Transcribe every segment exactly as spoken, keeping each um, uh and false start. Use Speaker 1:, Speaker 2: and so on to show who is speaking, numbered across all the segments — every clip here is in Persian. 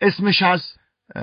Speaker 1: اسمش هست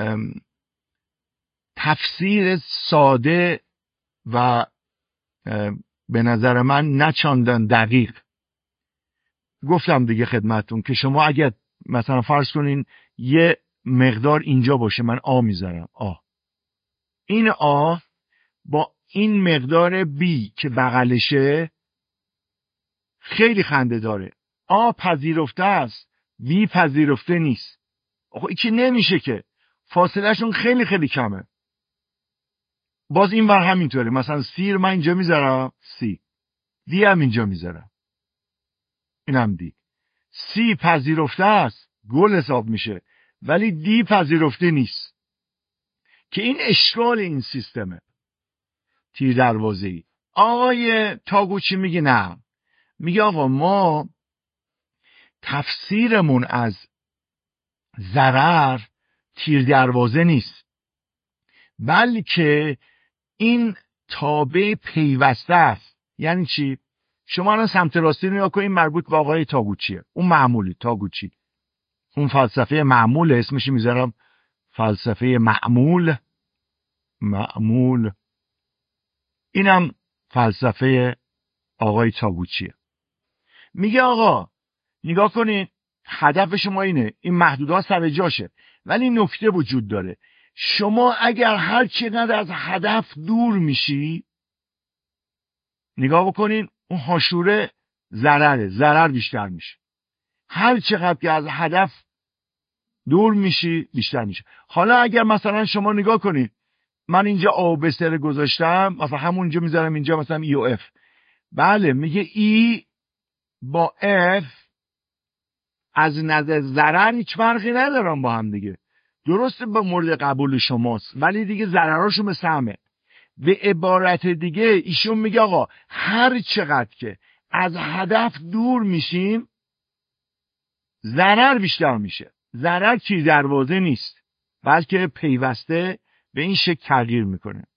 Speaker 1: تفسیر ساده و به نظر من نچندان دقیق. گفتم دیگه خدمتون که شما اگر مثلا فرض کنین یه مقدار اینجا باشه، من آ میذارم آ، این آ با این مقدار بی که بغلشه خیلی خنده داره. آ پذیرفته است، بی پذیرفته نیست. آخه این که نمیشه که، فاصله شون خیلی خیلی کمه. باز این ور همینطوره، مثلا سی رو من اینجا میذارم سی، دی هم اینجا میذارم، این هم دی. سی پذیرفته است، گل حساب میشه، ولی دی پذیرفته نیست، که این اشکال این سیستمه تیر دروازه‌ای. آقای تاگوچی میگه نه، میگه آقا ما تفسیرمون از ضرر تیر دروازه نیست، بلکه این تابع پیوسته است. یعنی چی؟ شما الان سمت راستی نگاه کنید، مربوط به آقای تاگوچیه، اون معمولی تاگوچی، اون فلسفه معمول، اسمش میذارم فلسفه معمول. معمول اینم فلسفه آقای تاگوچیه. میگه آقا نگاه کنید، هدف شما اینه، این محدودها سر جاشه، ولی نکته وجود داره. شما اگر هر چقدر از هدف دور میشی، نگاه بکنین اون هاشوره ضرره، ضرر بیشتر میشه. هر چقدر که از هدف دور میشی بیشتر میشه. حالا اگر مثلا شما نگاه کنید، من اینجا آ به سر گذاشتم، مثلا همونجا میذارم اینجا مثلا ای و اف. بله میگه ای با اف از نظر ضرر هیچ فرقی ندارن با هم دیگه، درسته به مورد قبول شماست، ولی دیگه ضرراشون مثل همه. به عبارت دیگه ایشون میگه آقا هر چقدر که از هدف دور میشیم ضرر بیشتر میشه. ضرر تیر دروازه نیست، بلکه پیوسته به این شکل تغییر میکنه.